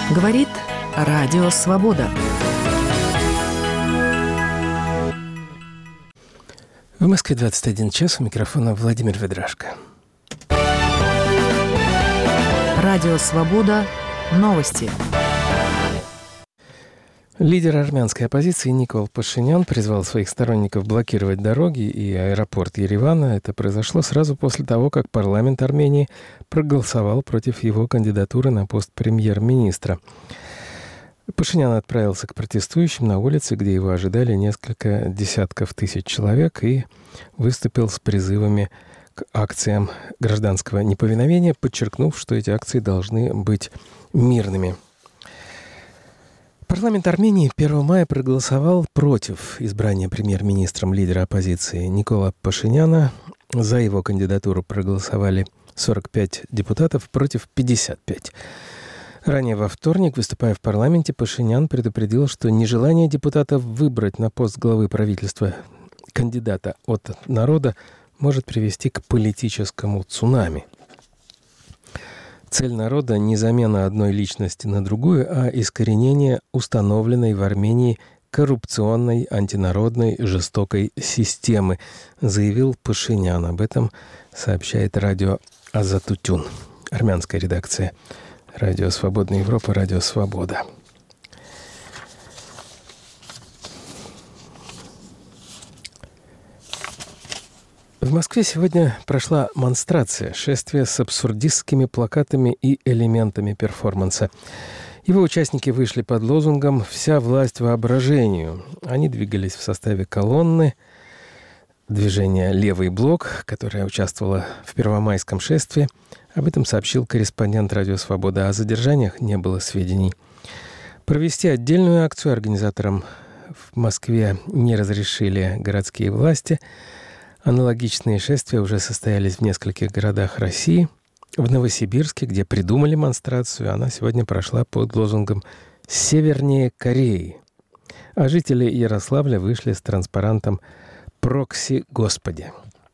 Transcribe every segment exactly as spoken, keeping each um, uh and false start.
Говорит Радио Свобода. В Москве двадцать один час, у микрофона Владимир Ведрашко. Радио Свобода. Новости. Лидер армянской оппозиции Никол Пашинян призвал своих сторонников блокировать дороги и аэропорт Еревана. Это произошло сразу после того, как парламент Армении проголосовал против его кандидатуры на пост премьер-министра. Пашинян отправился к протестующим на улице, где его ожидали несколько десятков тысяч человек, и выступил с призывами к акциям гражданского неповиновения, подчеркнув, что эти акции должны быть мирными. Парламент Армении первого мая проголосовал против избрания премьер-министром лидера оппозиции Никола Пашиняна. За его кандидатуру проголосовали сорок пять депутатов против пятьдесят пять. Ранее во вторник, выступая в парламенте, Пашинян предупредил, что нежелание депутатов выбрать на пост главы правительства кандидата от народа может привести к политическому цунами. Цель народа не замена одной личности на другую, а искоренение установленной в Армении коррупционной, антинародной, жестокой системы, заявил Пашинян. Об этом сообщает радио Азатутюн, армянская редакция. Радио Свободная Европа, Радио Свобода. В Москве сегодня прошла монстрация, шествие с абсурдистскими плакатами и элементами перформанса. Его участники вышли под лозунгом «Вся власть воображению». Они двигались в составе колонны движения «Левый блок», которое участвовало в первомайском шествии. Об этом сообщил корреспондент Радио Свобода. О задержаниях не было сведений. Провести отдельную акцию организаторам в Москве не разрешили городские власти. Аналогичные шествия уже состоялись в нескольких городах России. В Новосибирске, где придумали монстрацию, она сегодня прошла под лозунгом «Севернее Кореи». А жители Ярославля вышли с транспарантом «Прокси Господи».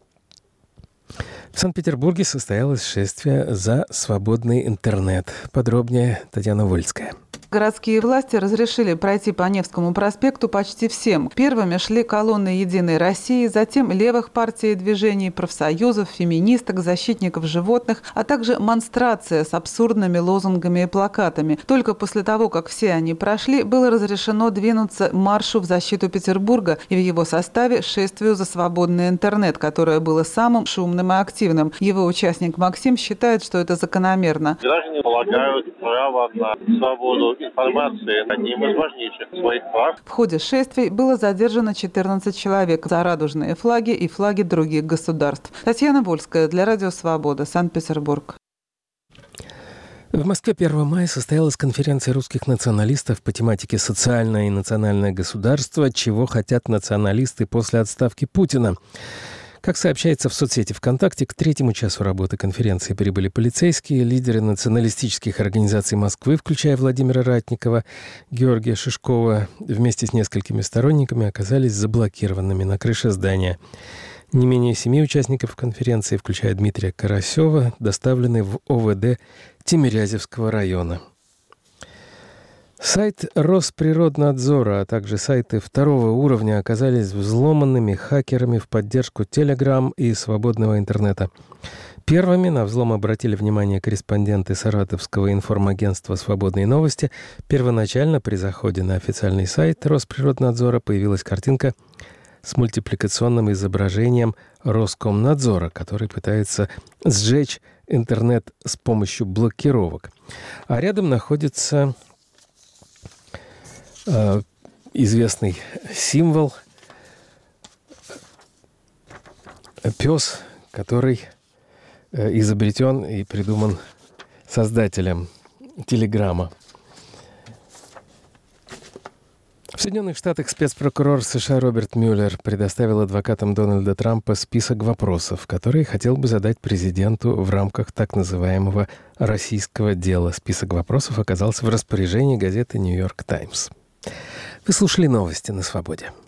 В Санкт-Петербурге состоялось шествие за свободный интернет. Подробнее Татьяна Вольская. Городские власти разрешили пройти по Невскому проспекту почти всем. Первыми шли колонны «Единой России», затем левых партий и движений, профсоюзов, феминисток, защитников животных, а также монстрация с абсурдными лозунгами и плакатами. Только после того, как все они прошли, было разрешено двинуться маршу в защиту Петербурга и в его составе шествию за свободный интернет, которое было самым шумным и активным. Его участник Максим считает, что это закономерно. Граждане полагают право на свободу информации одним из важнейших своих прав. В ходе шествий было задержано четырнадцать человек за радужные флаги и флаги других государств. Татьяна Вольская для Радио Свобода, Санкт-Петербург. В Москве первого мая состоялась конференция русских националистов по тематике «Социальное и национальное государство. Чего хотят националисты после отставки Путина?». Как сообщается в соцсети ВКонтакте, к третьему часу работы конференции прибыли полицейские, лидеры националистических организаций Москвы, включая Владимира Ратникова, Георгия Шишкова, вместе с несколькими сторонниками оказались заблокированными на крыше здания. Не менее семи участников конференции, включая Дмитрия Карасева, доставлены в ОВД Тимирязевского района. Сайт Росприроднадзора, а также сайты второго уровня оказались взломанными хакерами в поддержку Telegram и свободного интернета. Первыми на взлом обратили внимание корреспонденты саратовского информагентства «Свободные новости». Первоначально при заходе на официальный сайт Росприроднадзора появилась картинка с мультипликационным изображением Роскомнадзора, который пытается сжечь интернет с помощью блокировок. А рядом находится известный символ пес, который изобретен и придуман создателем Телеграма. В Соединенных Штатах спецпрокурор США Роберт Мюллер предоставил адвокатам Дональда Трампа список вопросов, которые хотел бы задать президенту в рамках так называемого российского дела. Список вопросов оказался в распоряжении газеты «Нью-Йорк Таймс». Вы слушали новости на Свободе.